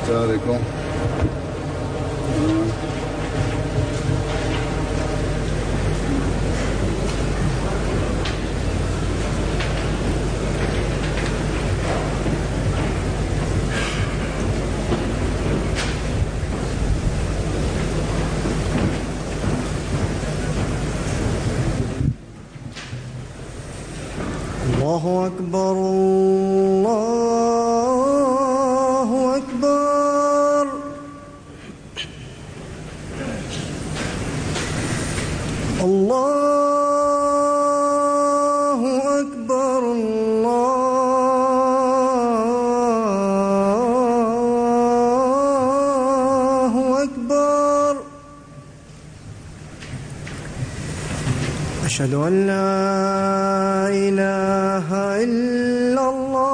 السلام عليكم. الله أكبر الله أكبر. الله أكبر الله أكبر. أشهد أن لا إله إلا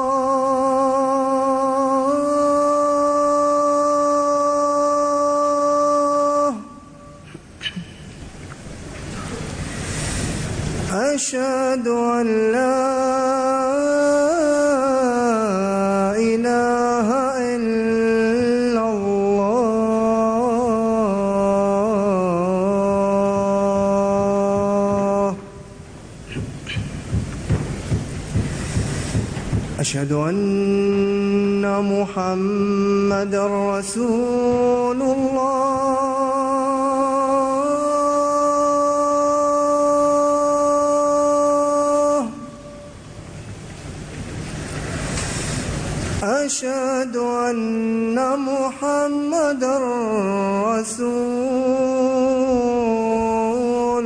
الله. أشهد أن لا إله إلا الله. أشهد أن محمدًا رسول الله. أشهد أن محمدًا رسول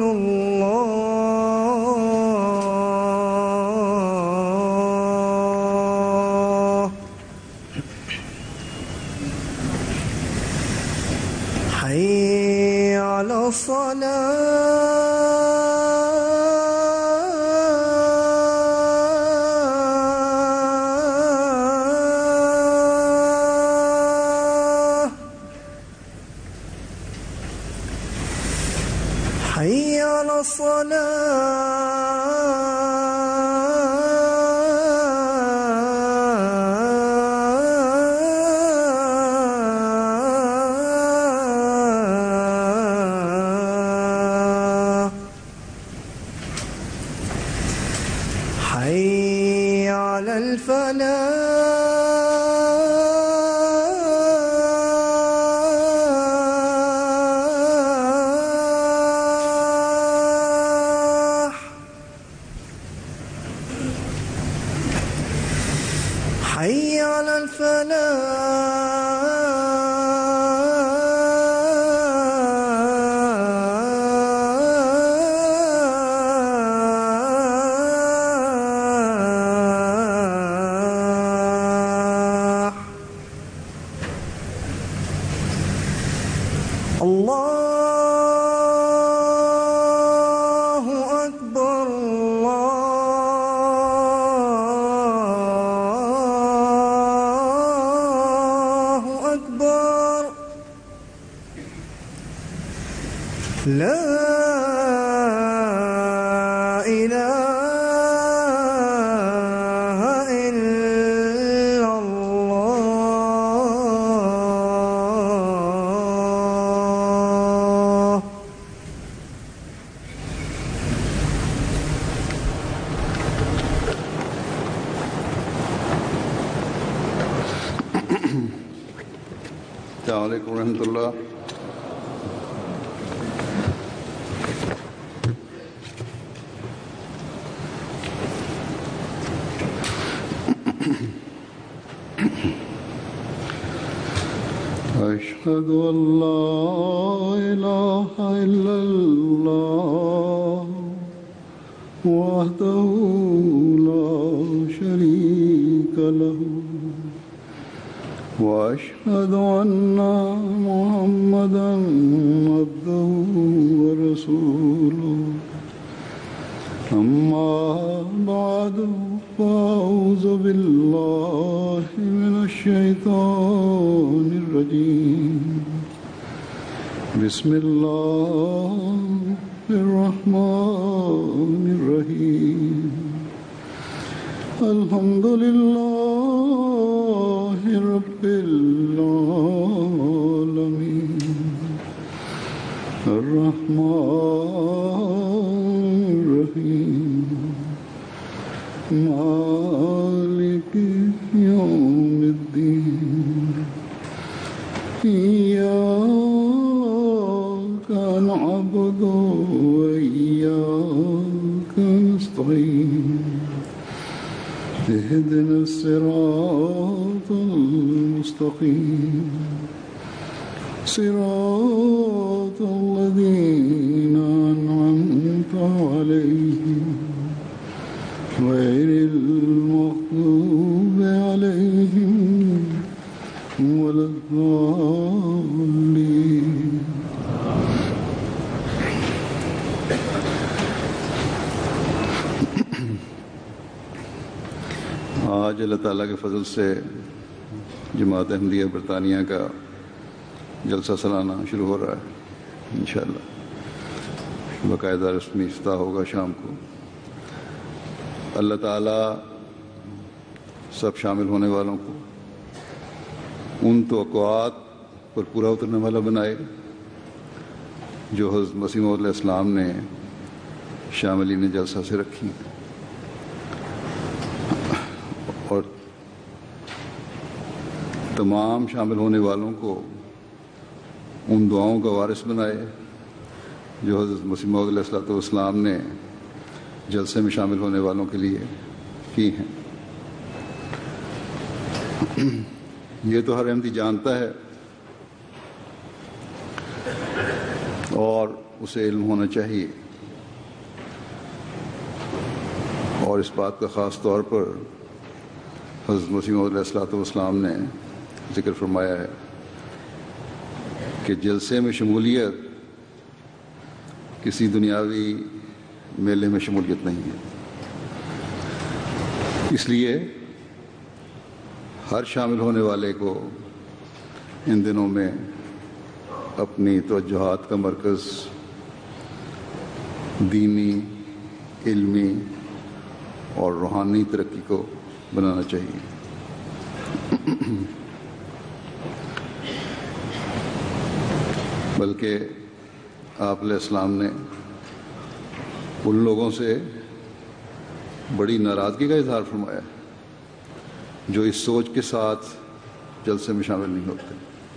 الله. حي على الصلاة. حي على الصلاة. حي على الفلاح. حي على الفلاح. الله أكبر الله أكبر. لا إله إلا الله. السلام عليكم ورحمة الله. أشهد أن لا إله إلا الله وحده لا شريك له وأشهد أن محمدًا عبده ورسوله. أما بعد فأعوذ بالله من الشيطان الرجيم. بسم الله الرحمن الرحيم. الحمد لله رب العالمين إياك نعبد وإياك نستعين اهدنا الصراط المستقيم صراط الذين أنعمت عليهم غير المغضوب عليهم ولا الضالين. آج اللہ تعالیٰ کے فضل سے جماعت احمدیہ برطانیہ کا جلسہ سالانہ شروع ہو رہا ہے. انشاءاللہ باقاعدہ رسمی افتتاح ہوگا شام کو. اللہ تعالیٰ سب شامل ہونے والوں کو ان توقعات پر پورا اترنے والا بنائے جو حضرت مسیح موعود علیہ السلام نے شاملین جلسہ سے رکھی، اور تمام شامل ہونے والوں کو ان دعاؤں کا وارث بنائے جو حضرت مسیح موعود علیہ السلام نے جلسے میں شامل ہونے والوں کے لیے کی ہیں. یہ تو ہر احمدی جانتا ہے اور اسے علم ہونا چاہیے، اور اس بات کا خاص طور پر حضرت مسیح موعود علیہ السلام نے ذکر فرمایا ہے کہ جلسے میں شمولیت کسی دنیاوی میلے میں شمولیت نہیں ہے. اس لیے ہر شامل ہونے والے کو ان دنوں میں اپنی توجہات کا مرکز دینی، علمی اور روحانی ترقی کو بنانا چاہیے. بلکہ آپ علیہ السلام نے ان لوگوں سے بڑی ناراضگی کا اظہار فرمایا جو اس سوچ کے ساتھ جلسے میں شامل نہیں ہوتے.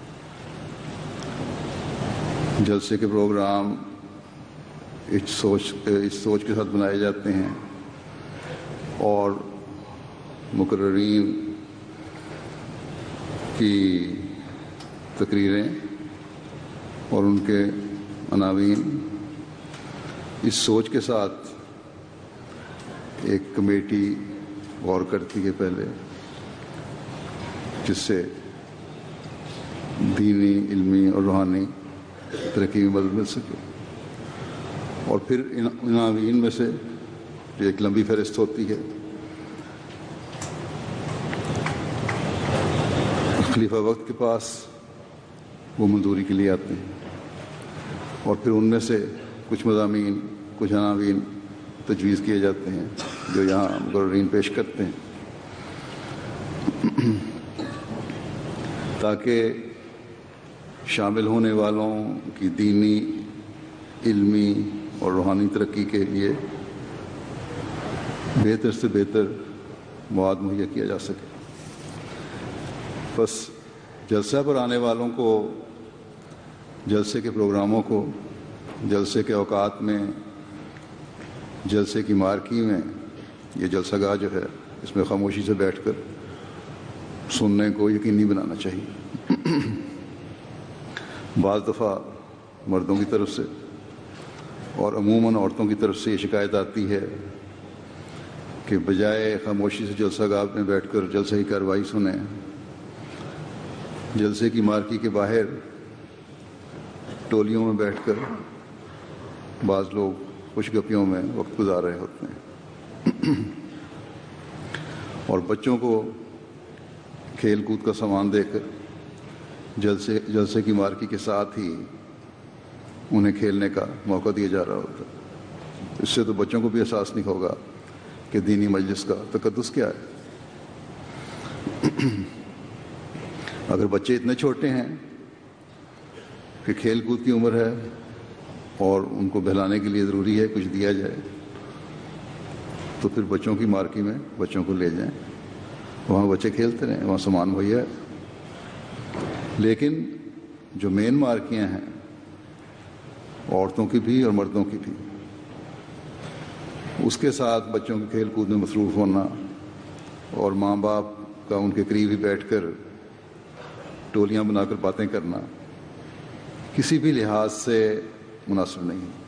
جلسے کے پروگرام اس سوچ کے ساتھ بنائے جاتے ہیں اور مقررین کی تقریریں اور ان کے عناوین اس سوچ کے ساتھ ایک کمیٹی غور کرتی ہے پہلے، جس سے دینی، علمی اور روحانی ترقی میں مدد مل سکے. اور پھر عناوین میں سے جو ایک لمبی فہرست ہوتی ہے خلیفہ وقت کے پاس، وہ منظوری کے لیے آتے ہیں، اور پھر ان میں سے کچھ مضامین، کچھ عناوین تجویز کیے جاتے ہیں جو یہاں مقررین پیش کرتے ہیں تاکہ شامل ہونے والوں کی دینی، علمی اور روحانی ترقی کے لیے بہتر سے بہتر مواد مہیا کیا جا سکے. بس جلسہ پر آنے والوں کو جلسے کے پروگراموں کو جلسے کے اوقات میں، جلسے کی مارکی میں، یہ جلسہ گاہ جو ہے اس میں خاموشی سے بیٹھ کر سننے کو یقینی بنانا چاہیے. بعض دفعہ مردوں کی طرف سے اور عموماً عورتوں کی طرف سے یہ شکایت آتی ہے کہ بجائے خاموشی سے جلسہ گاہ میں بیٹھ کر جلسے کی کارروائی سنیں، جلسے کی مارکی کے باہر ٹولیوں میں بیٹھ کر بعض لوگ خوش گپیوں میں وقت گزار رہے ہوتے ہیں اور بچوں کو کھیل کود کا سامان دے کر جلسے کی مارکی کے ساتھ ہی انہیں کھیلنے کا موقع دیا جا رہا ہوتا ہے. اس سے تو بچوں کو بھی احساس نہیں ہوگا کہ دینی مجلس کا تقدس کیا ہے. اگر بچے اتنے چھوٹے ہیں کہ کھیل کود کی عمر ہے اور ان کو بہلانے کے لیے ضروری ہے کچھ دیا جائے، تو پھر بچوں کی مارکی میں بچوں کو لے جائیں، وہاں بچے کھیلتے رہیں، وہاں سامان مہیا ہے. لیکن جو مین مارکیاں ہیں عورتوں کی بھی اور مردوں کی بھی، اس کے ساتھ بچوں کے کھیل کود میں مصروف ہونا اور ماں باپ کا ان کے قریب ہی بیٹھ کر ٹولیاں بنا کر باتیں کرنا کسی بھی لحاظ سے مناسب نہیں ہے۔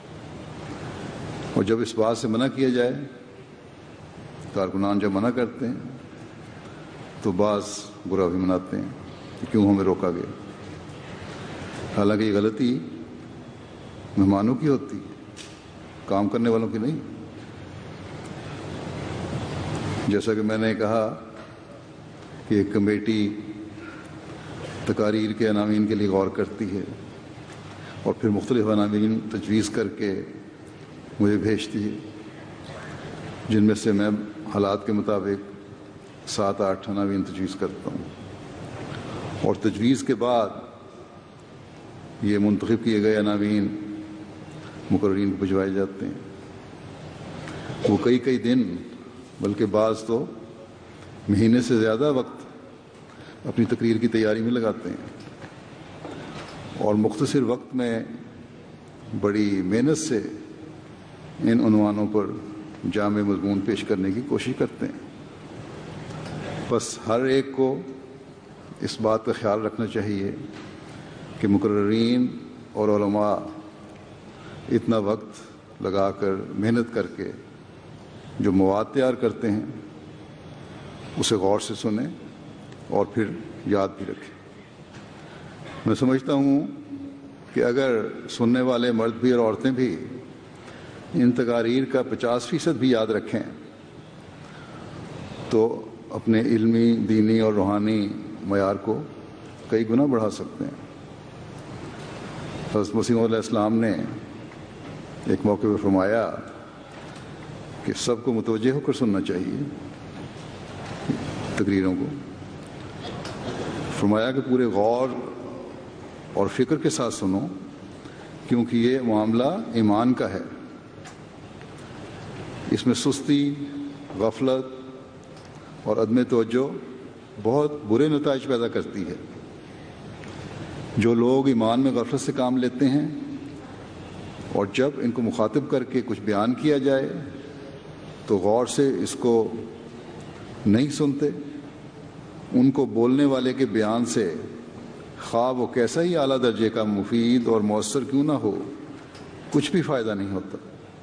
اور جب اس بات سے منع کیا جائے، کارکنان جب منع کرتے ہیں تو بعض برا بھی مناتے ہیں کہ کیوں ہمیں روکا گیا، حالانکہ یہ غلطی مہمانوں کی ہوتی، کام کرنے والوں کی نہیں۔ جیسا کہ میں نے کہا کہ ایک کمیٹی تقاریر کے عناوین کے لیے غور کرتی ہے اور پھر مختلف عناوین تجویز کر کے مجھے بھیجتی ہے، جن میں سے میں حالات کے مطابق 7-8 عناوین تجویز کرتا ہوں، اور تجویز کے بعد یہ منتخب کیے گئے عناوین مقررین کو بھجوائے جاتے ہیں۔ وہ کئی دن بلکہ بعض تو مہینے سے زیادہ وقت اپنی تقریر کی تیاری میں لگاتے ہیں اور مختصر وقت میں بڑی محنت سے ان عنوانوں پر جامع مضمون پیش کرنے کی کوشش کرتے ہیں۔ بس ہر ایک کو اس بات کا خیال رکھنا چاہیے کہ مقررین اور علماء اتنا وقت لگا کر محنت کر کے جو مواد تیار کرتے ہیں اسے غور سے سنیں اور پھر یاد بھی رکھیں۔ میں سمجھتا ہوں کہ اگر سننے والے مرد بھی اور عورتیں بھی ان تقاریر کا 50% بھی یاد رکھیں تو اپنے علمی، دینی اور روحانی معیار کو کئی گنا بڑھا سکتے ہیں۔ حضرت مسیح علیہ السلام نے ایک موقع پہ فرمایا کہ سب کو متوجہ ہو کر سننا چاہیے تقریروں کو۔ فرمایا کہ پورے غور اور فکر کے ساتھ سنو، کیونکہ یہ معاملہ ایمان کا ہے، اس میں سستی، غفلت اور عدم توجہ بہت برے نتائج پیدا کرتی ہے۔ جو لوگ ایمان میں غفلت سے کام لیتے ہیں اور جب ان کو مخاطب کر کے کچھ بیان کیا جائے تو غور سے اس کو نہیں سنتے، ان کو بولنے والے کے بیان سے خواہ وہ کیسا ہی اعلیٰ درجے کا مفید اور مؤثر کیوں نہ ہو، کچھ بھی فائدہ نہیں ہوتا۔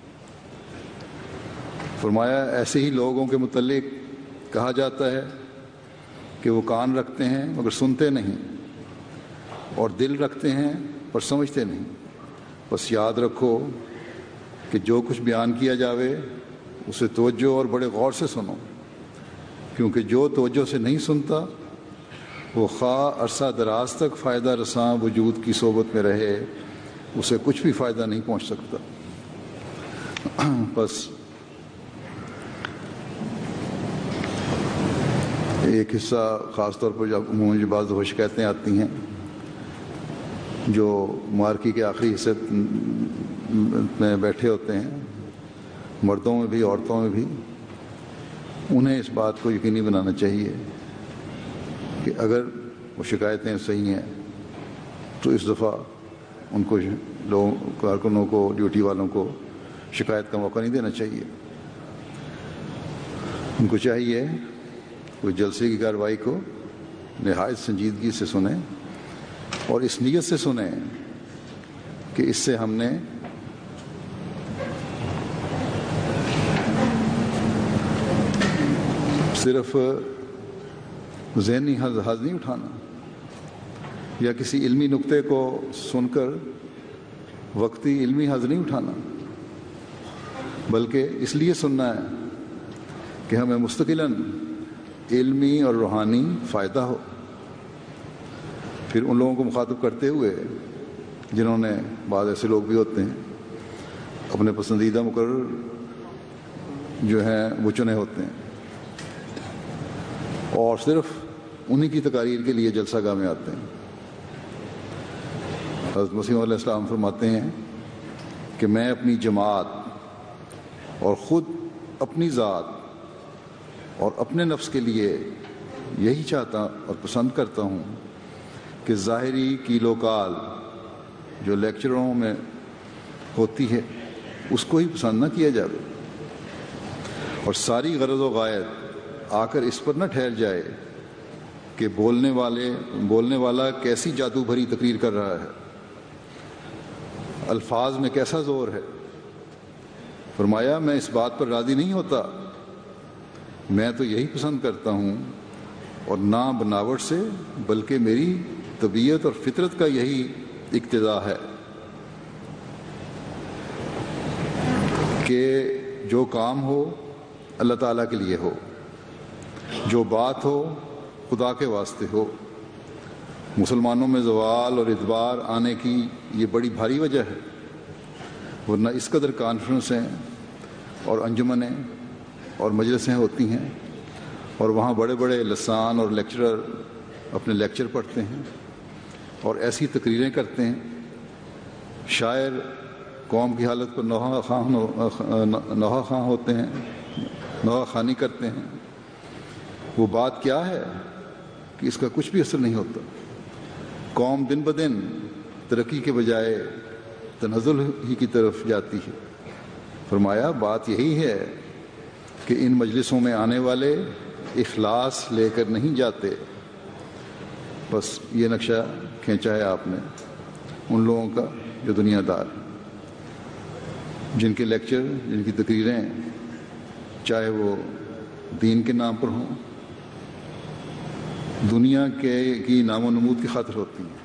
فرمایا ایسے ہی لوگوں کے متعلق کہا جاتا ہے کہ وہ کان رکھتے ہیں مگر سنتے نہیں، اور دل رکھتے ہیں پر سمجھتے نہیں۔ بس یاد رکھو کہ جو کچھ بیان کیا جاوے اسے توجہ اور بڑے غور سے سنو، کیونکہ جو توجہ سے نہیں سنتا وہ خواہ عرصہ دراز تک فائدہ رساں وجود کی صحبت میں رہے، اسے کچھ بھی فائدہ نہیں پہنچ سکتا۔ بس ایک حصہ خاص طور پر جب عموماً جو بعض دفعہ شکایتیں آتی ہیں، جو مارکی کے آخری حصے میں بیٹھے ہوتے ہیں، مردوں میں بھی عورتوں میں بھی، انہیں اس بات کو یقینی بنانا چاہیے کہ اگر وہ شکایتیں صحیح ہیں تو اس دفعہ ان کو لوگوں کارکنوں کو، ڈیوٹی والوں کو شکایت کا موقع نہیں دینا چاہیے۔ ان کو چاہیے وہ جلسے کی کارروائی کو نہایت سنجیدگی سے سنیں اور اس نیت سے سنیں کہ اس سے ہم نے صرف ذہنی حظ نہیں اٹھانا یا کسی علمی نقطے کو سن کر وقتی علمی حظ نہیں اٹھانا، بلکہ اس لیے سننا ہے کہ ہمیں مستقلاً علمی اور روحانی فائدہ ہو۔ پھر ان لوگوں کو مخاطب کرتے ہوئے جنہوں نے، بعض ایسے لوگ بھی ہوتے ہیں اپنے پسندیدہ مقرر جو ہیں وہ چنے ہوتے ہیں اور صرف انہی کی تقاریر کے لیے جلسہ گاہ میں آتے ہیں۔ حضرت مسیح علیہ السلام فرماتے ہیں کہ میں اپنی جماعت اور خود اپنی ذات اور اپنے نفس کے لیے یہی چاہتا اور پسند کرتا ہوں کہ ظاہری کیل و کال جو لیکچروں میں ہوتی ہے اس کو ہی پسند نہ کیا جائے، اور ساری غرض و غایت آ کر اس پر نہ ٹھہر جائے کہ بولنے والا کیسی جادو بھری تقریر کر رہا ہے، الفاظ میں کیسا زور ہے۔ فرمایا میں اس بات پر راضی نہیں ہوتا، میں تو یہی پسند کرتا ہوں، اور نہ بناوٹ سے بلکہ میری طبیعت اور فطرت کا یہی اقتضا ہے کہ جو کام ہو اللہ تعالیٰ کے لیے ہو، جو بات ہو خدا کے واسطے ہو۔ مسلمانوں میں زوال اور ادبار آنے کی یہ بڑی بھاری وجہ ہے، ورنہ اس قدر کانفرنس ہیں اور انجمنیں اور مجلسیں ہوتی ہیں، اور وہاں بڑے بڑے لسان اور لیکچرر اپنے لیکچر پڑھتے ہیں اور ایسی تقریریں کرتے ہیں، شاعر قوم کی حالت پر نوحہ خواں ہوتے ہیں، نوحہ خوانی کرتے ہیں۔ وہ بات کیا ہے کہ اس کا کچھ بھی اثر نہیں ہوتا، قوم دن بدن ترقی کے بجائے تنزل ہی کی طرف جاتی ہے۔ فرمایا بات یہی ہے کہ ان مجلسوں میں آنے والے اخلاص لے کر نہیں جاتے۔ بس یہ نقشہ کھینچا ہے آپ نے ان لوگوں کا جو دنیا دار ہیں، جن کے لیکچر، جن کی تقریریں چاہے وہ دین کے نام پر ہوں، دنیا کی نام و نمود کی خاطر ہوتی ہیں۔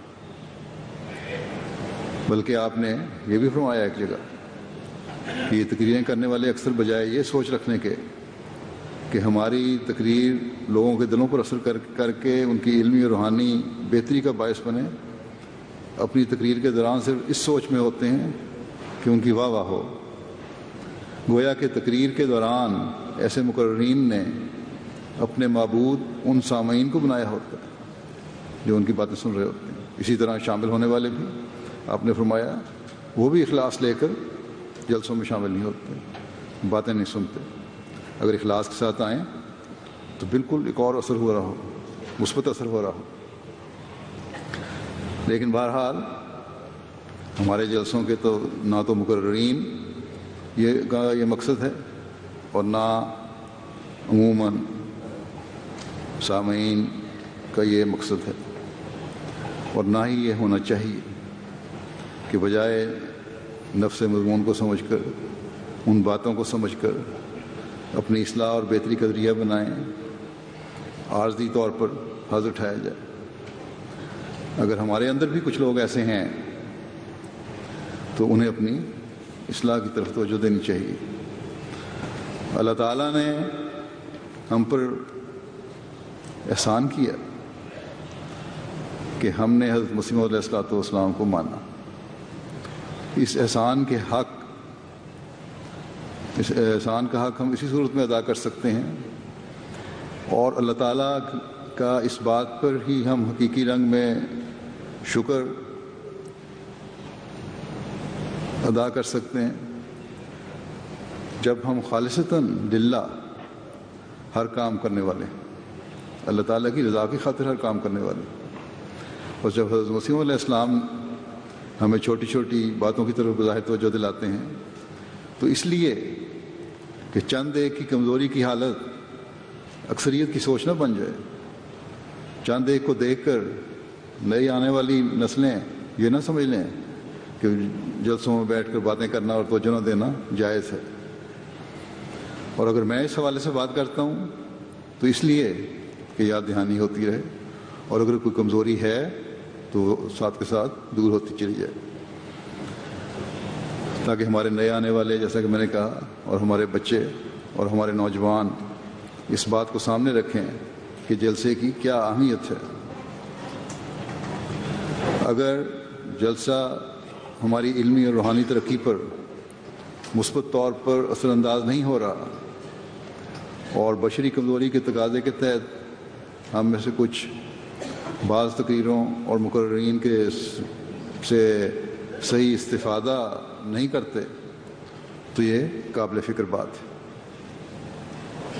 بلکہ آپ نے یہ بھی فرمایا ایک جگہ کہ یہ تقریریں کرنے والے اکثر بجائے یہ سوچ رکھنے کے کہ ہماری تقریر لوگوں کے دلوں پر اثر کر کے ان کی علمی اور روحانی بہتری کا باعث بنے، اپنی تقریر کے دوران صرف اس سوچ میں ہوتے ہیں کہ ان کی واہ واہ ہو۔ گویا کہ تقریر کے دوران ایسے مقررین نے اپنے معبود ان سامعین کو بنایا ہوتا ہے جو ان کی باتیں سن رہے ہوتے ہیں۔ اسی طرح شامل ہونے والے بھی آپ نے فرمایا وہ بھی اخلاص لے کر جلسوں میں شامل نہیں ہوتے، باتیں نہیں سنتے۔ اگر اخلاص کے ساتھ آئیں تو بالکل ایک اور اثر ہو رہا ہو، مثبت اثر ہو رہا ہو۔ لیکن بہرحال ہمارے جلسوں کے تو نہ تو مقررین کا یہ مقصد ہے، اور نہ عموماً سامعین کا یہ مقصد ہے، اور نہ ہی یہ ہونا چاہیے کہ بجائے نفس مضمون کو سمجھ کر، ان باتوں کو سمجھ کر اپنی اصلاح اور بہتری کا ذریعہ بنائیں، عارضی طور پر حظ اٹھایا جائے۔ اگر ہمارے اندر بھی کچھ لوگ ایسے ہیں تو انہیں اپنی اصلاح کی طرف توجہ دینی چاہیے۔ اللہ تعالیٰ نے ہم پر احسان کیا کہ ہم نے حضرت مسیح علیہ الصلوۃ والسلام کو مانا۔ اس احسان کا حق ہم اسی صورت میں ادا کر سکتے ہیں، اور اللہ تعالیٰ کا اس بات پر ہی ہم حقیقی رنگ میں شکر ادا کر سکتے ہیں جب ہم خالصتاً للہ ہر کام کرنے والے، اللہ تعالیٰ کی رضا کی خاطر ہر کام کرنے والے۔ اور جب حضرت مسیح علیہ السلام ہمیں چھوٹی چھوٹی باتوں کی طرف بظاہر توجہ دلاتے ہیں تو اس لیے کہ چند ایک کی کمزوری کی حالت اکثریت کی سوچ نہ بن جائے، چند ایک کو دیکھ کر نئی آنے والی نسلیں یہ نہ سمجھ لیں کہ جلسوں میں بیٹھ کر باتیں کرنا اور توجہ نہ دینا جائز ہے۔ اور اگر میں اس حوالے سے بات کرتا ہوں تو اس لیے کہ یاد دہانی ہوتی رہے، اور اگر کوئی کمزوری ہے تو ساتھ کے ساتھ دور ہوتی چلی جائے، تاکہ ہمارے نئے آنے والے، جیسا کہ میں نے کہا، اور ہمارے بچے اور ہمارے نوجوان اس بات کو سامنے رکھیں کہ جلسے کی کیا اہمیت ہے۔ اگر جلسہ ہماری علمی اور روحانی ترقی پر مثبت طور پر اثر انداز نہیں ہو رہا، اور بشری کمزوری کے تقاضے کے تحت ہم میں سے کچھ بعض تقریروں اور مقررین کے سے صحیح استفادہ نہیں کرتے، تو یہ قابل فکر بات ہے۔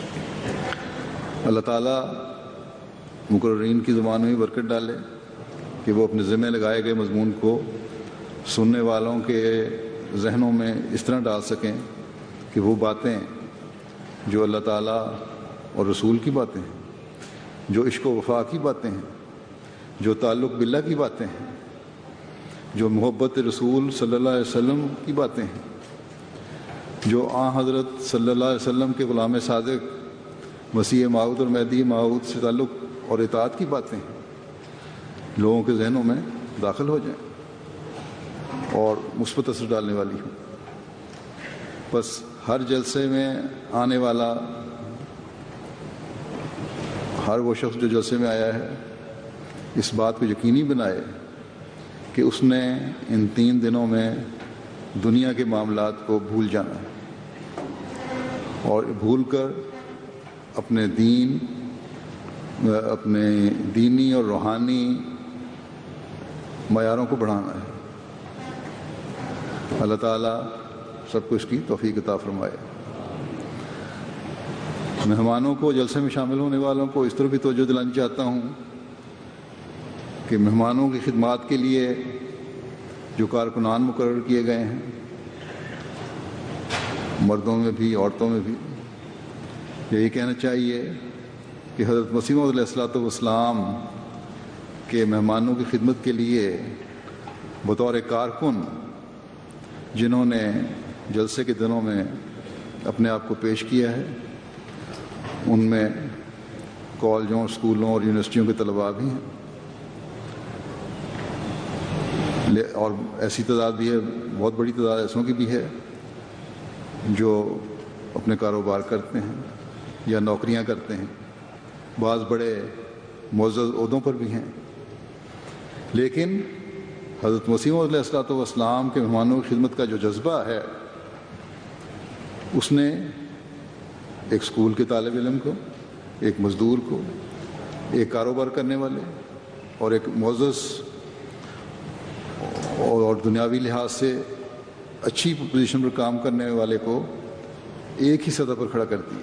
اللہ تعالیٰ مقررین کی زبان میں برکت ڈالے، کہ وہ اپنے ذمہ لگائے گئے مضمون کو سننے والوں کے ذہنوں میں اس طرح ڈال سکیں کہ وہ باتیں جو اللہ تعالیٰ اور رسول کی باتیں ہیں، جو عشق و وفا کی باتیں ہیں، جو تعلق باللہ کی باتیں ہیں، جو محبت رسول صلی اللہ علیہ وسلم کی باتیں ہیں، جو حضرت صلی اللہ علیہ وسلم کے غلام صادق مسیح موعود اور مہدی موعود سے تعلق اور اطاعت کی باتیں ہیں، لوگوں کے ذہنوں میں داخل ہو جائیں اور مثبت اثر ڈالنے والی ہوں۔ بس ہر جلسے میں آنے والا ہر وہ شخص جو جلسے میں آیا ہے اس بات کو یقینی بنائے کہ اس نے ان 3 دنوں میں دنیا کے معاملات کو بھول جانا ہے اور بھول کر اپنے دین، اپنے دینی اور روحانی معیاروں کو بڑھانا ہے۔ اللہ تعالیٰ سب کو اس کی توفیق عطا فرمائے۔ مہمانوں کو، جلسے میں شامل ہونے والوں کو اس طرح بھی توجہ دلانی چاہتا ہوں کہ مہمانوں کی خدمات کے لیے جو کارکنان مقرر کیے گئے ہیں، مردوں میں بھی عورتوں میں بھی، یہی کہنا چاہیے کہ حضرت مسیح موعود علیہ الصلوۃ والسلام کے مہمانوں کی خدمت کے لیے بطور کارکن جنہوں نے جلسے کے دنوں میں اپنے آپ کو پیش کیا ہے، ان میں کالجوں، اسکولوں اور یونیورسٹیوں کے طلباء بھی ہیں، اور ایسی تعداد بھی ہے، بہت بڑی تعداد ایسوں کی بھی ہے جو اپنے کاروبار کرتے ہیں یا نوکریاں کرتے ہیں، بعض بڑے معزز عہدوں پر بھی ہیں۔ لیکن حضرت مسیح موعود علیہ الصلوۃ والسلام کے مہمانوں کی خدمت کا جو جذبہ ہے، اس نے ایک اسکول کے طالب علم کو، ایک مزدور کو، ایک کاروبار کرنے والے اور ایک معزز اور دنیاوی لحاظ سے اچھی پوزیشن پر کام کرنے والے کو ایک ہی سطح پر کھڑا کر دیا۔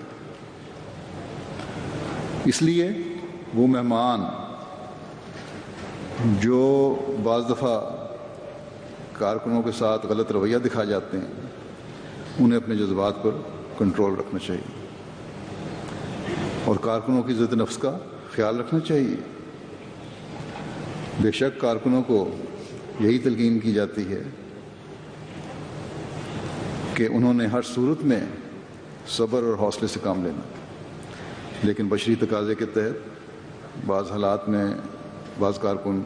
اس لیے وہ مہمان جو بعض دفعہ کارکنوں کے ساتھ غلط رویہ دکھا جاتے ہیں، انہیں اپنے جذبات پر کنٹرول رکھنا چاہیے اور کارکنوں کی عزت نفس کا خیال رکھنا چاہیے۔ بے شک کارکنوں کو یہی تلقین کی جاتی ہے کہ انہوں نے ہر صورت میں صبر اور حوصلے سے کام لینا، لیکن بشری تقاضے کے تحت بعض حالات میں بعض کارکن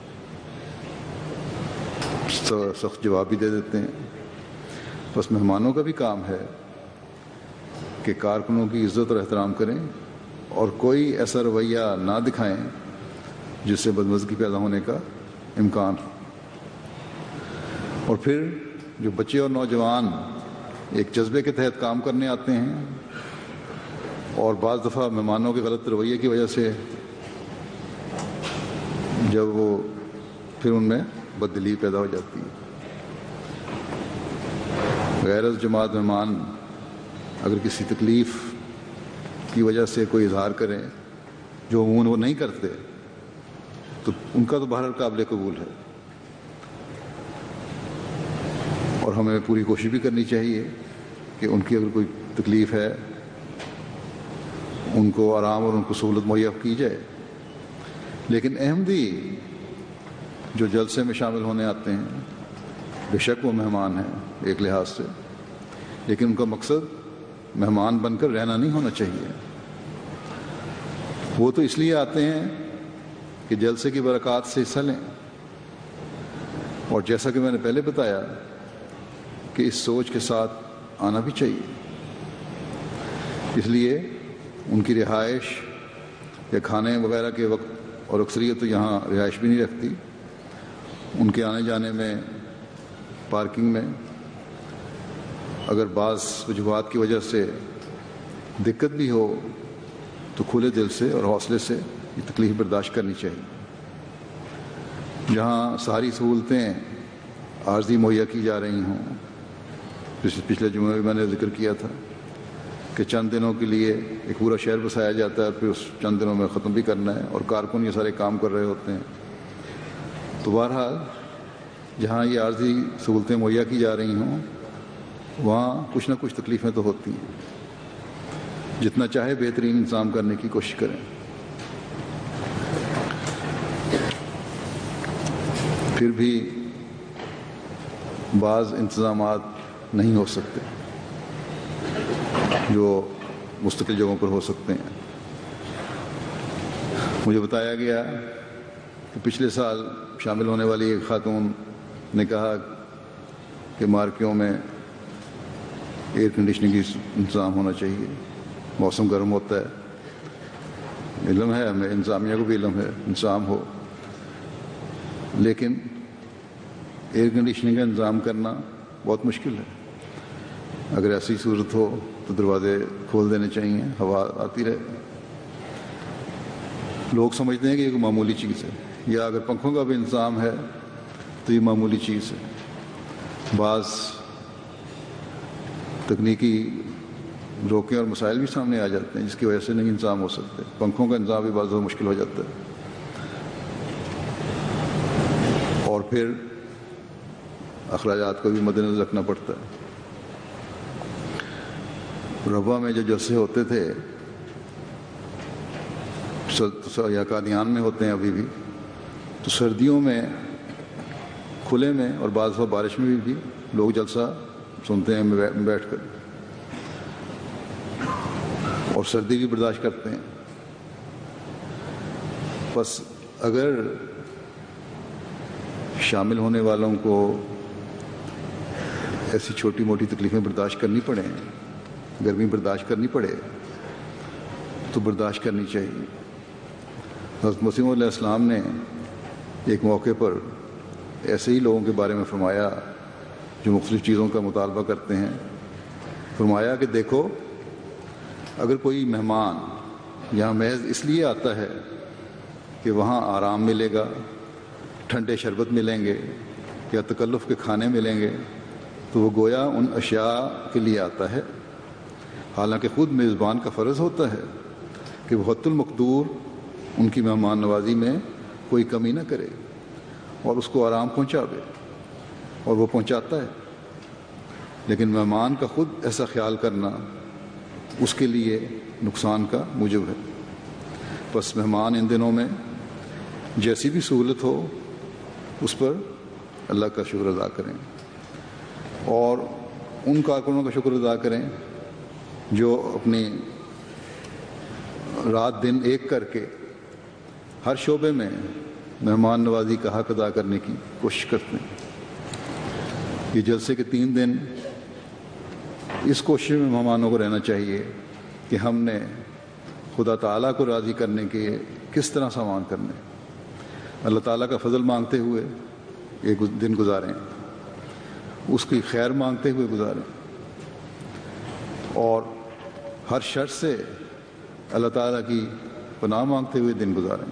سخت جواب بھی دے دیتے ہیں۔ بس مہمانوں کا بھی کام ہے کہ کارکنوں کی عزت اور احترام کریں اور کوئی ایسا رویہ نہ دکھائیں جس سے بدمزگی پیدا ہونے کا امکان ہو۔ اور پھر جو بچے اور نوجوان ایک جذبے کے تحت کام کرنے آتے ہیں اور بعض دفعہ مہمانوں کے غلط رویے کی وجہ سے جب وہ پھر ان میں بددلی پیدا ہو جاتی ہے۔ غیر از جماعت مہمان اگر کسی تکلیف کی وجہ سے کوئی اظہار کریں جو عموماً وہ نہیں کرتے، تو ان کا تو بہرحال قابل قبول ہے، اور ہمیں پوری کوشش بھی کرنی چاہیے کہ ان کی اگر کوئی تکلیف ہے ان کو آرام اور ان کو سہولت مہیا کی جائے۔ لیکن احمدی جو جلسے میں شامل ہونے آتے ہیں، بے شک وہ مہمان ہیں ایک لحاظ سے، لیکن ان کا مقصد مہمان بن کر رہنا نہیں ہونا چاہیے۔ وہ تو اس لیے آتے ہیں کہ جلسے کی برکات سے حصہ لیں، اور جیسا کہ میں نے پہلے بتایا کہ اس سوچ کے ساتھ آنا بھی چاہیے۔ اس لیے ان کی رہائش یا کھانے وغیرہ کے وقت، اور اکثریت تو یہاں رہائش بھی نہیں رکھتی، ان کے آنے جانے میں، پارکنگ میں اگر بعض وجوہات کی وجہ سے دقت بھی ہو تو کھلے دل سے اور حوصلے سے یہ تکلیف برداشت کرنی چاہیے۔ جہاں ساری سہولتیں عارضی مہیا کی جا رہی ہوں، پچھلے جمعے میں نے ذکر کیا تھا کہ چند دنوں کے لیے ایک پورا شہر بسایا جاتا ہے، پھر اس چند دنوں میں ختم بھی کرنا ہے، اور کارکن یہ سارے کام کر رہے ہوتے ہیں، تو بہرحال جہاں یہ عارضی سہولتیں مہیا کی جا رہی ہوں وہاں کچھ نہ کچھ تکلیفیں تو ہوتی ہیں. جتنا چاہے بہترین انتظام کرنے کی کوشش کریں. پھر بھی بعض انتظامات نہیں ہو سکتے جو مستقل جگہوں پر ہو سکتے ہیں. مجھے بتایا گیا کہ پچھلے سال شامل ہونے والی ایک خاتون نے کہا کہ مارکیوں میں ایئر کنڈیشننگ کی انتظام ہونا چاہیے. موسم گرم ہوتا ہے، علم ہے ہمیں، انتظامیہ کو بھی علم ہے انتظام ہو، لیکن ایئر کنڈیشننگ کا انتظام کرنا بہت مشکل ہے. اگر ایسی صورت ہو تو دروازے کھول دینے چاہیے، ہوا آتی رہے. لوگ سمجھتے ہیں کہ یہ کوئی معمولی چیز ہے، یا اگر پنکھوں کا بھی انتظام ہے تو یہ معمولی چیز ہے. بعض تکنیکی روکیں اور مسائل بھی سامنے آ جاتے ہیں جس کی وجہ سے نہیں انتظام ہو سکتے. پنکھوں کا انتظام بھی بعض بہت مشکل ہو جاتا ہے. اور پھر اخراجات کو بھی مد نظر رکھنا پڑتا ہے. ربوہ میں جو جلسے ہوتے تھے یا قادیان میں ہوتے ہیں ابھی بھی، تو سردیوں میں کھلے میں اور بعض دفعہ بارش میں بھی لوگ جلسہ سنتے ہیں بیٹھ کر، اور سردی بھی برداشت کرتے ہیں. بس اگر شامل ہونے والوں کو ایسی چھوٹی موٹی تکلیفیں برداشت کرنی پڑیں، گرمی برداشت کرنی پڑے تو برداشت کرنی چاہیے. حضرت مسیح علیہ السلام نے ایک موقع پر ایسے ہی لوگوں کے بارے میں فرمایا جو مختلف چیزوں کا مطالبہ کرتے ہیں. فرمایا کہ دیکھو، اگر کوئی مہمان یہاں محض اس لیے آتا ہے کہ وہاں آرام ملے گا، ٹھنڈے شربت ملیں گے یا تکلف کے کھانے ملیں گے، تو وہ گویا ان اشیاء کے لیے آتا ہے، حالانکہ خود میزبان کا فرض ہوتا ہے کہ وہ حت المقدور ان کی مہمان نوازی میں کوئی کمی نہ کرے اور اس کو آرام پہنچاوے، اور وہ پہنچاتا ہے. لیکن مہمان کا خود ایسا خیال کرنا اس کے لیے نقصان کا موجب ہے. بس مہمان ان دنوں میں جیسی بھی سہولت ہو اس پر اللہ کا شکر ادا کریں، اور ان کارکنوں کا شکر ادا کریں جو اپنی رات دن ایک کر کے ہر شعبے میں مہمان نوازی کا حق ادا کرنے کی کوشش کرتے ہیں. یہ جلسے کے 3 دن اس کوشش میں مہمانوں کو رہنا چاہیے کہ ہم نے خدا تعالیٰ کو راضی کرنے کے کس طرح سامان کرنے، اللہ تعالیٰ کا فضل مانگتے ہوئے یہ دن گزاریں، اس کی خیر مانگتے ہوئے گزاریں، اور ہر شر سے اللہ تعالیٰ کی پناہ مانگتے ہوئے دن گزاریں.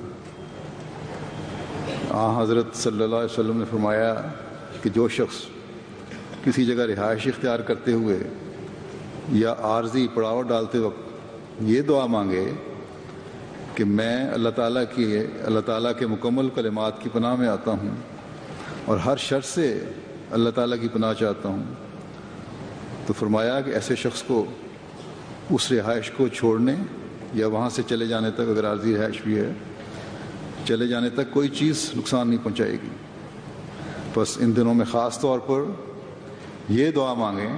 حضرت صلی اللہ علیہ وسلم نے فرمایا کہ جو شخص کسی جگہ رہائش اختیار کرتے ہوئے یا عارضی پڑاؤ ڈالتے وقت یہ دعا مانگے کہ میں اللہ تعالیٰ کے مکمل کلمات کی پناہ میں آتا ہوں اور ہر شر سے اللہ تعالیٰ کی پناہ چاہتا ہوں، تو فرمایا کہ ایسے شخص کو اس رہائش کو چھوڑنے یا وہاں سے چلے جانے تک، اگر عارضی رہائش بھی ہے، چلے جانے تک کوئی چیز نقصان نہیں پہنچائے گی. بس ان دنوں میں خاص طور پر یہ دعا مانگیں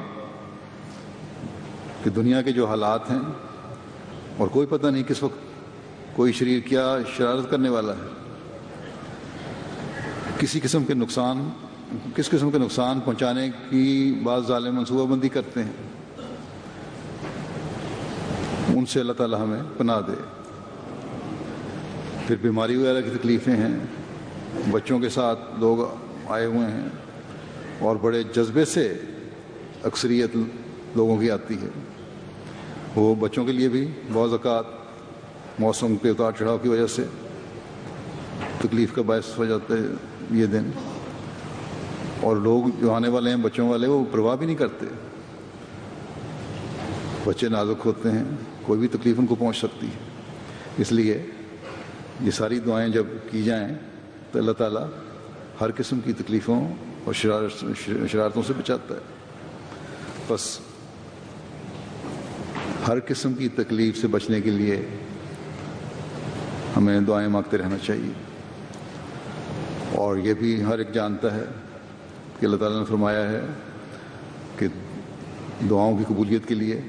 کہ دنیا کے جو حالات ہیں، اور کوئی پتہ نہیں کس وقت کوئی شریر کیا شرارت کرنے والا ہے، کس قسم کے نقصان پہنچانے کی بعض ظالم منصوبہ بندی کرتے ہیں، ان سے اللہ تعالی ہمیں پناہ دے. پھر بیماری وغیرہ کی تکلیفیں ہیں، بچوں کے ساتھ لوگ آئے ہوئے ہیں اور بڑے جذبے سے اکثریت لوگوں کی آتی ہے. وہ بچوں کے لیے بھی بعض اوقات موسم کے اتار چڑھاؤ کی وجہ سے تکلیف کا باعث ہو جاتا ہے یہ دن، اور لوگ جو آنے والے ہیں بچوں والے وہ پرواہ بھی نہیں کرتے. بچے نازک ہوتے ہیں، کوئی بھی تکلیف ان کو پہنچ سکتی ہے. اس لیے یہ ساری دعائیں جب کی جائیں تو اللہ تعالیٰ ہر قسم کی تکلیفوں اور شرارتوں سے بچاتا ہے. بس ہر قسم کی تکلیف سے بچنے کے لیے ہمیں دعائیں مانگتے رہنا چاہیے. اور یہ بھی ہر ایک جانتا ہے کہ اللہ تعالیٰ نے فرمایا ہے کہ دعاؤں کی قبولیت کے لیے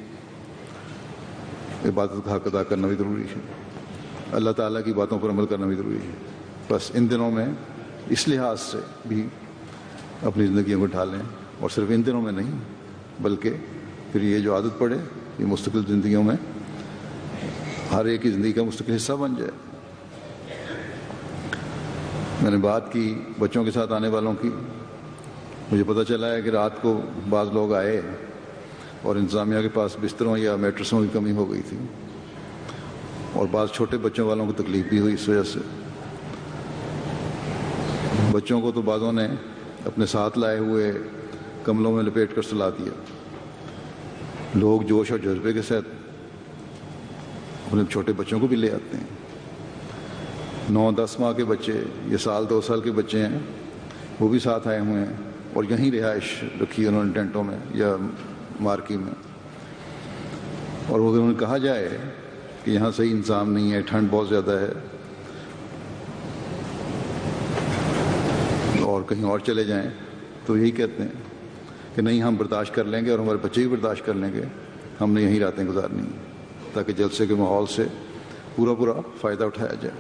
عبادت کا حق ادا کرنا بھی ضروری ہے، اللہ تعالیٰ کی باتوں پر عمل کرنا بھی ضروری ہے. بس ان دنوں میں اس لحاظ سے بھی اپنی زندگیوں کو ڈھالیں، اور صرف ان دنوں میں نہیں بلکہ پھر یہ جو عادت پڑے یہ مستقل زندگیوں میں ہر ایک کی زندگی کا مستقل حصہ بن جائے. میں نے بات کی بچوں کے ساتھ آنے والوں کی. مجھے پتہ چلا ہے کہ رات کو بعض لوگ آئے اور انتظامیہ کے پاس بستروں یا میٹرسوں کی کمی ہو گئی تھی، اور بعض چھوٹے بچوں والوں کو تکلیف بھی ہوئی اس وجہ سے. بچوں کو تو بعضوں نے اپنے ساتھ لائے ہوئے کملوں میں لپیٹ کر سلا دیا. لوگ جوش اور جذبے کے ساتھ اپنے چھوٹے بچوں کو بھی لے آتے ہیں. 9-10 ماہ کے بچے یا 1-2 سال کے بچے ہیں، وہ بھی ساتھ آئے ہوئے ہیں، اور یہیں رہائش رکھی انہوں نے ٹینٹوں میں یا مارکی میں. اور اگر انہیں کہا جائے کہ یہاں صحیح انتظام نہیں ہے، ٹھنڈ بہت زیادہ ہے اور کہیں اور چلے جائیں، تو یہی کہتے ہیں کہ نہیں، ہم برداشت کر لیں گے اور ہمارے بچے بھی برداشت کر لیں گے، ہم نے یہیں راتیں گزارنی ہیں تاکہ جلسے کے ماحول سے پورا فائدہ اٹھایا جائے.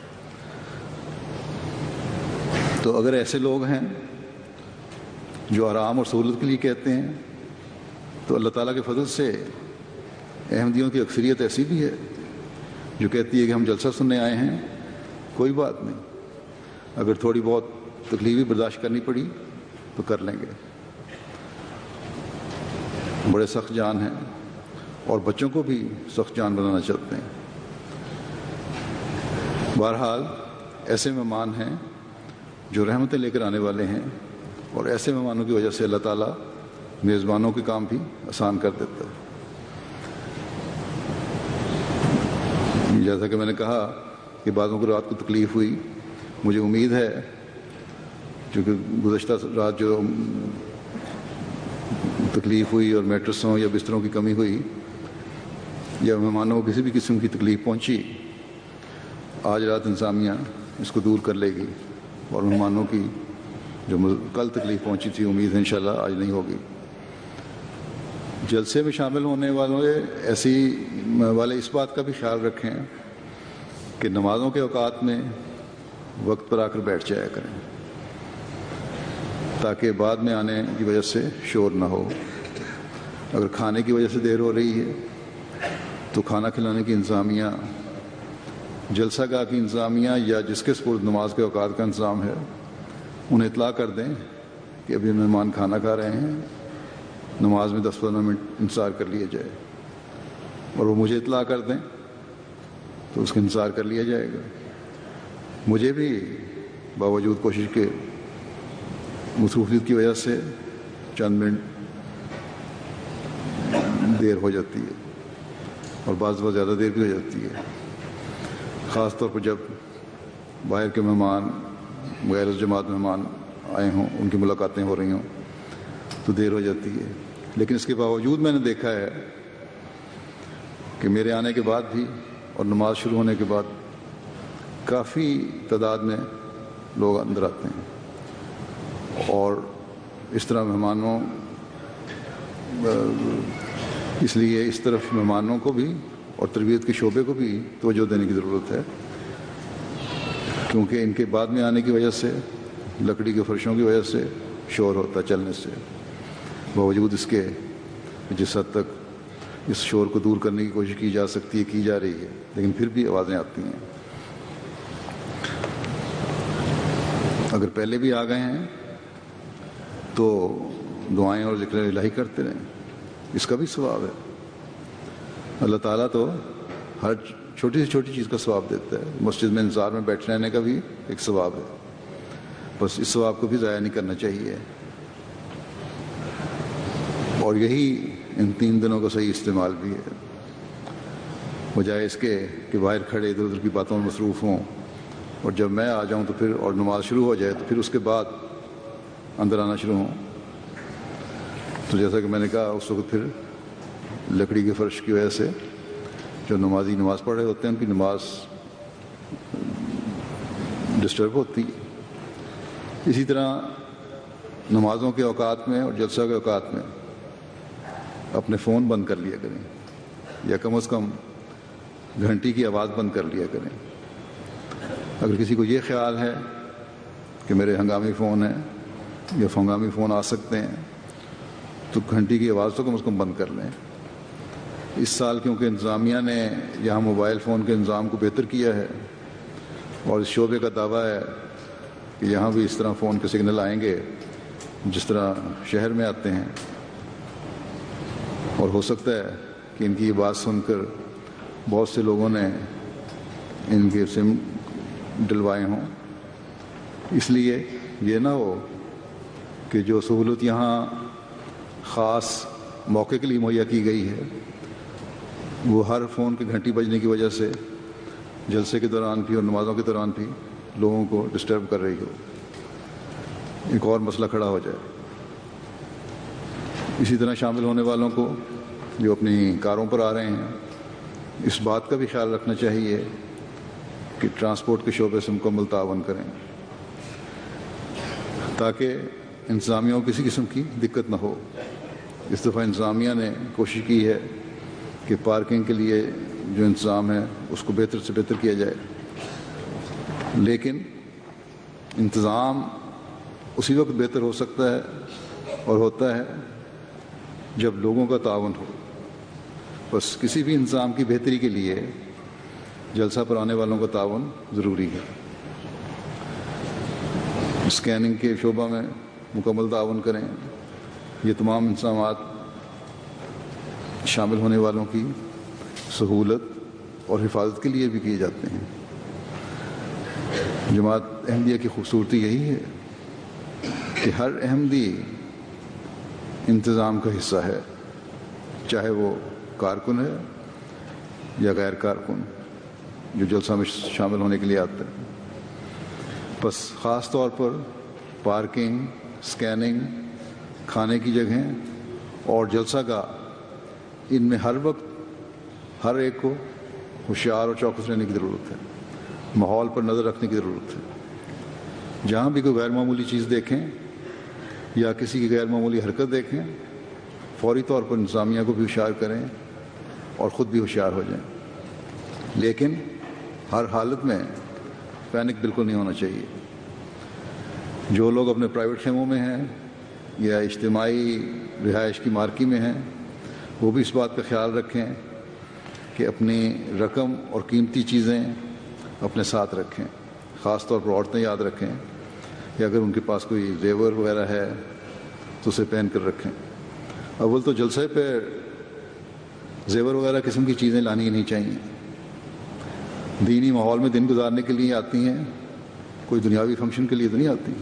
تو اگر ایسے لوگ ہیں جو آرام اور سہولت کے لیے کہتے ہیں، تو اللہ تعالیٰ کے فضل سے احمدیوں کی اکثریت ایسی بھی ہے جو کہتی ہے کہ ہم جلسہ سننے آئے ہیں، کوئی بات نہیں، اگر تھوڑی بہت تکلیفیں برداشت کرنی پڑی تو کر لیں گے. بڑے سخت جان ہیں اور بچوں کو بھی سخت جان بنانا چاہتے ہیں. بہرحال ایسے مہمان ہیں جو رحمتیں لے کر آنے والے ہیں، اور ایسے مہمانوں کی وجہ سے اللہ تعالیٰ میزبانوں کے کام بھی آسان کر دیتا ہے. جیسا کہ میں نے کہا کہ بعضوں کو رات کو تکلیف ہوئی، مجھے امید ہے چونکہ گزشتہ رات جو تکلیف ہوئی اور میٹرسوں یا بستروں کی کمی ہوئی یا مہمانوں کو کسی بھی قسم کی تکلیف پہنچی، آج رات انتظامیہ اس کو دور کر لے گی، اور مہمانوں کی جو کل تکلیف پہنچی تھی امید ہے انشاءاللہ آج نہیں ہوگی. جلسے میں شامل ہونے والے اس بات کا بھی خیال رکھیں کہ نمازوں کے اوقات میں وقت پر آ کر بیٹھ جایا کریں تاکہ بعد میں آنے کی وجہ سے شور نہ ہو. اگر کھانے کی وجہ سے دیر ہو رہی ہے تو کھانا کھلانے کی انتظامیہ، جلسہ گاہ کی انتظامیہ یا جس کے سپرد نماز کے اوقات کا انتظام ہے انہیں اطلاع کر دیں کہ ابھی مہمان کھانا کھا رہے ہیں، نماز میں 10-15 منٹ انتظار کر لیا جائے، اور وہ مجھے اطلاع کر دیں تو اس کا انتظار کر لیا جائے گا. مجھے بھی باوجود کوشش کے مصروفیت کی وجہ سے چند منٹ دیر ہو جاتی ہے، اور بعض بہت زیادہ دیر بھی ہو جاتی ہے، خاص طور پر جب باہر کے مہمان، غیر جماعت مہمان آئے ہوں، ان کی ملاقاتیں ہو رہی ہوں تو دیر ہو جاتی ہے. لیکن اس کے باوجود میں نے دیکھا ہے کہ میرے آنے کے بعد بھی اور نماز شروع ہونے کے بعد کافی تعداد میں لوگ اندر آتے ہیں، اور اس طرح مہمانوں اس لیے اس طرف مہمانوں کو بھی اور تربیت کے شعبے کو بھی توجہ دینے کی ضرورت ہے، کیونکہ ان کے بعد میں آنے کی وجہ سے، لکڑی کے فرشوں کی وجہ سے شور ہوتا چلنے سے. باوجود اس کے جس حد تک اس شور کو دور کرنے کی کوشش کی جا سکتی ہے کی جا رہی ہے، لیکن پھر بھی آوازیں آتی ہیں. اگر پہلے بھی آ گئے ہیں تو دعائیں اور ذکر الہی کرتے رہیں، اس کا بھی ثواب ہے. اللہ تعالیٰ تو ہر چھوٹی سے چھوٹی چیز کا ثواب دیتا ہے. مسجد میں انتظار میں بیٹھے رہنے کا بھی ایک ثواب ہے، بس اس ثواب کو بھی ضائع نہیں کرنا چاہیے. اور یہی ان 3 دنوں کا صحیح استعمال بھی ہے، بجائے اس کے کہ باہر کھڑے ادھر ادھر کی باتوں میں مصروف ہوں اور جب میں آ جاؤں تو پھر اور نماز شروع ہو جائے تو پھر اس کے بعد اندر آنا شروع ہوں. تو جیسا کہ میں نے کہا اس وقت پھر لکڑی کے فرش کی وجہ سے جو نمازی نماز پڑھ رہے ہوتے ہیں ان کی نماز ڈسٹرب ہوتی. اسی طرح نمازوں کے اوقات میں اور جلسہ کے اوقات میں اپنے فون بند کر لیا کریں یا کم از کم گھنٹی کی آواز بند کر لیا کریں. اگر کسی کو یہ خیال ہے کہ میرے ہنگامی فون ہیں یا ہنگامی فون آ سکتے ہیں تو گھنٹی کی آواز تو کم از کم بند کر لیں. اس سال کیونکہ انتظامیہ نے یہاں موبائل فون کے نظام کو بہتر کیا ہے اور اس شعبے کا دعویٰ ہے کہ یہاں بھی اس طرح فون کے سگنل آئیں گے جس طرح شہر میں آتے ہیں، اور ہو سکتا ہے کہ ان کی یہ بات سن کر بہت سے لوگوں نے ان کے سم ڈلوائے ہوں. اس لیے یہ نہ ہو کہ جو سہولت یہاں خاص موقع کے لیے مہیا کی گئی ہے وہ ہر فون کی گھنٹی بجنے کی وجہ سے جلسے کے دوران بھی اور نمازوں کے دوران بھی لوگوں کو ڈسٹرب کر رہی ہو، ایک اور مسئلہ کھڑا ہو جائے. اسی طرح شامل ہونے والوں کو جو اپنی کاروں پر آ رہے ہیں اس بات کا بھی خیال رکھنا چاہیے کہ ٹرانسپورٹ کے شعبے سے مکمل تعاون کریں تاکہ انتظامیہ کو کسی قسم کی دقت نہ ہو. اس دفعہ انتظامیہ نے کوشش کی ہے کہ پارکنگ کے لیے جو انتظام ہے اس کو بہتر سے بہتر کیا جائے، لیکن انتظام اسی وقت بہتر ہو سکتا ہے اور ہوتا ہے جب لوگوں کا تعاون ہو. بس کسی بھی انتظام کی بہتری کے لیے جلسہ پر آنے والوں کا تعاون ضروری ہے. اسکیننگ کے شعبہ میں مکمل تعاون کریں. یہ تمام انتظامات شامل ہونے والوں کی سہولت اور حفاظت کے لیے بھی کیے جاتے ہیں. جماعت احمدیہ کی خوبصورتی یہی ہے کہ ہر احمدی انتظام کا حصہ ہے، چاہے وہ کارکن ہے یا غیر کارکن جو جلسہ میں شامل ہونے کے لیے آتا ہے. بس خاص طور پر پارکنگ، اسکیننگ، کھانے کی جگہیں اور جلسہ گاہ، ان میں ہر وقت ہر ایک کو ہوشیار اور چوکس رہنے کی ضرورت ہے، ماحول پر نظر رکھنے کی ضرورت ہے. جہاں بھی کوئی غیر معمولی چیز دیکھیں یا کسی کی غیر معمولی حرکت دیکھیں فوری طور پر انتظامیہ کو بھی ہوشیار کریں اور خود بھی ہوشیار ہو جائیں. لیکن ہر حالت میں پینک بالکل نہیں ہونا چاہیے. جو لوگ اپنے پرائیویٹ خیموں میں ہیں یا اجتماعی رہائش کی مارکی میں ہیں وہ بھی اس بات کا خیال رکھیں کہ اپنی رقم اور قیمتی چیزیں اپنے ساتھ رکھیں. خاص طور پر عورتیں یاد رکھیں کہ اگر ان کے پاس کوئی زیور وغیرہ ہے تو اسے پہن کر رکھیں. اول تو جلسے پہ زیور وغیرہ قسم کی چیزیں لانی ہی نہیں چاہیے. دینی ماحول میں دن گزارنے کے لیے آتی ہیں، کوئی دنیاوی فنکشن کے لیے تو نہیں آتی.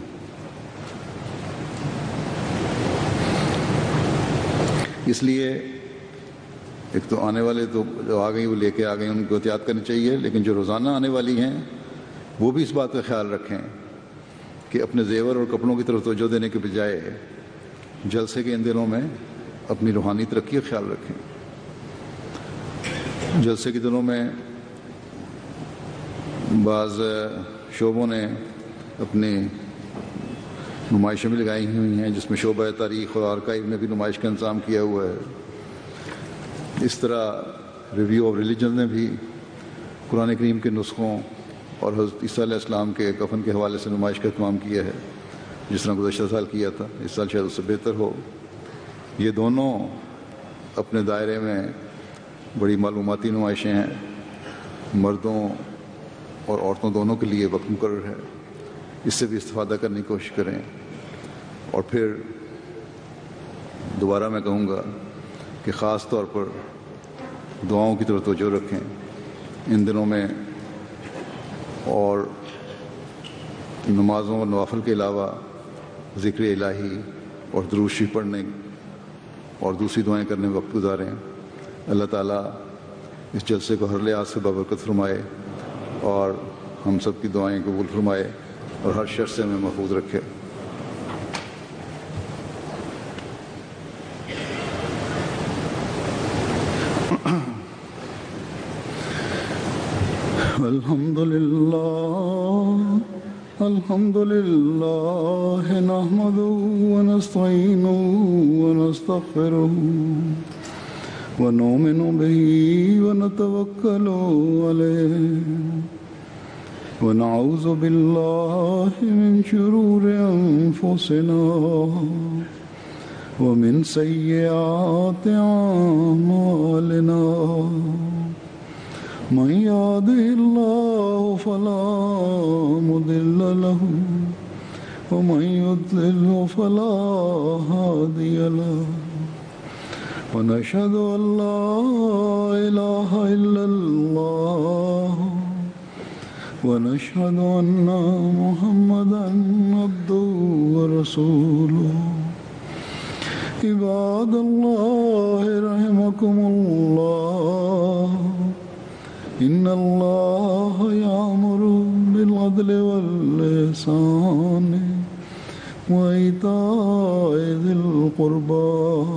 اس لیے ایک تو آنے والے تو جو آ گئی وہ لے کے آ گئی ان کو احتیاط کرنی چاہیے، لیکن جو روزانہ آنے والی ہیں وہ بھی اس بات کا خیال رکھیں کہ اپنے زیور اور کپڑوں کی طرف توجہ دینے کے بجائے جلسے کے ان دنوں میں اپنی روحانی ترقی کا خیال رکھیں. جلسے کے دنوں میں بعض شعبوں نے اپنی نمائشیں بھی لگائی ہوئی ہیں جس میں شعبہ تاریخ اور آرکائیو نے بھی نمائش کا انتظام کیا ہوا ہے. اس طرح ریویو آف ریلیجن نے بھی قرآن کریم کے نسخوں اور حضرت عیسیٰ علیہ السلام کے کفن کے حوالے سے نمائش کا اہتمام کیا ہے، جس طرح گزشتہ سال کیا تھا. اس سال شاید اس سے بہتر ہو. یہ دونوں اپنے دائرے میں بڑی معلوماتی نمائشیں ہیں، مردوں اور عورتوں دونوں کے لیے وقت مقرر ہے. اس سے بھی استفادہ کرنے کی کوشش کریں. اور پھر دوبارہ میں کہوں گا کہ خاص طور پر دعاؤں کی طرف توجہ رکھیں ان دنوں میں، اور نمازوں اور نوافل کے علاوہ ذکر الہی اور درود شریف پڑھنے اور دوسری دعائیں کرنے میں وقت گزاریں. اللہ تعالیٰ اس جلسے کو ہر لحاظ سے بابرکت فرمائے اور ہم سب کی دعائیں قبول فرمائے اور ہر شر سے ہمیں محفوظ رکھے. الحمد لله نحمده ونستعينه ونستغفره ونؤمن به ونتوكل عليه ونعوذ بالله من شرور أنفسنا ومن سيئات أعمالنا من يهده الله فلا مضل له ومن يضلل فلا هادي له ونشهد أن لا إله إلا الله ونشهد أن محمدا عبده ورسوله. عباد الله رحمكم الله إن الله يأمر بالعدل والإحسان وإيتاء ذي القربى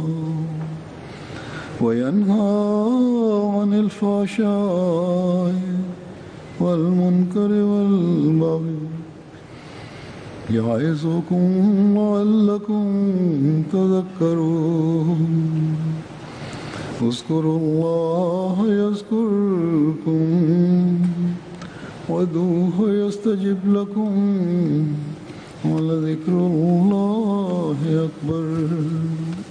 وينهى عن الفحشاء والمنكر والبغي يعظكم لعلكم تذكرون. اذكروا الله يذكركم وادعوه يستجب لكم ولذكر الله أكبر.